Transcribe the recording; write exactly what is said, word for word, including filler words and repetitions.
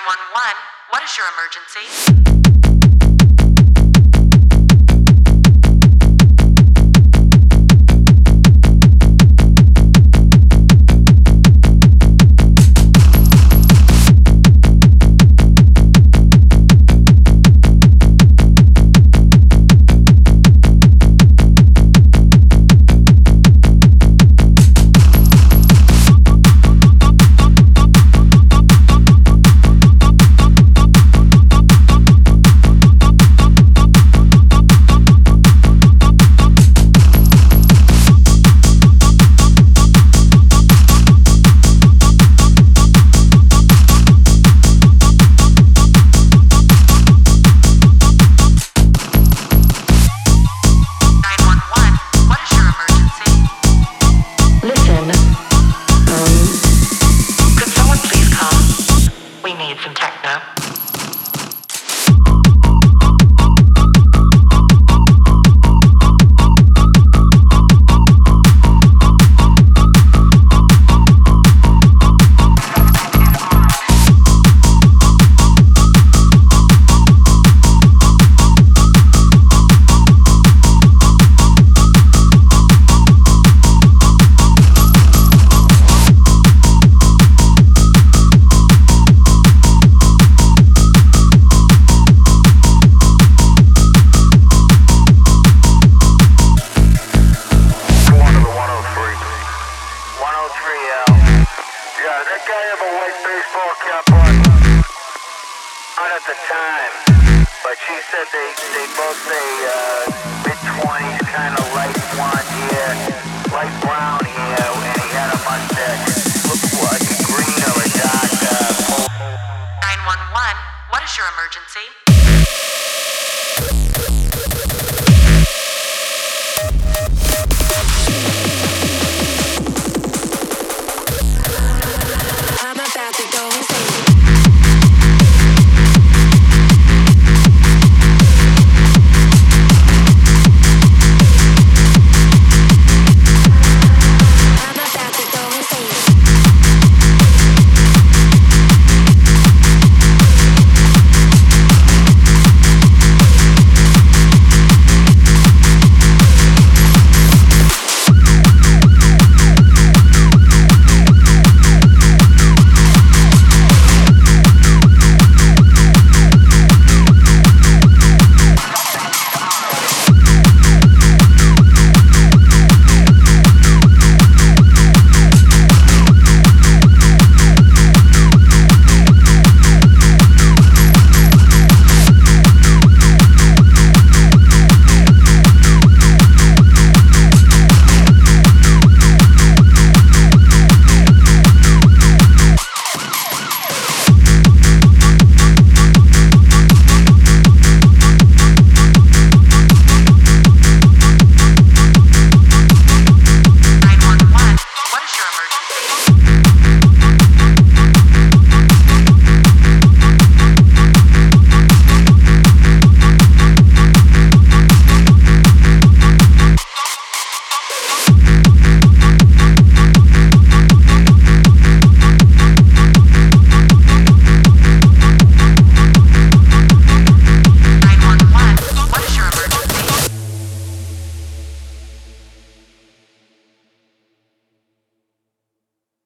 one one, what is your emergency? Some techno. At the time, but she said they, they both say uh, mid-twenties, kind of light blonde hair, light brown hair, and he had a mustache. Looked like a green or a dark uh, nine one one, what is your emergency?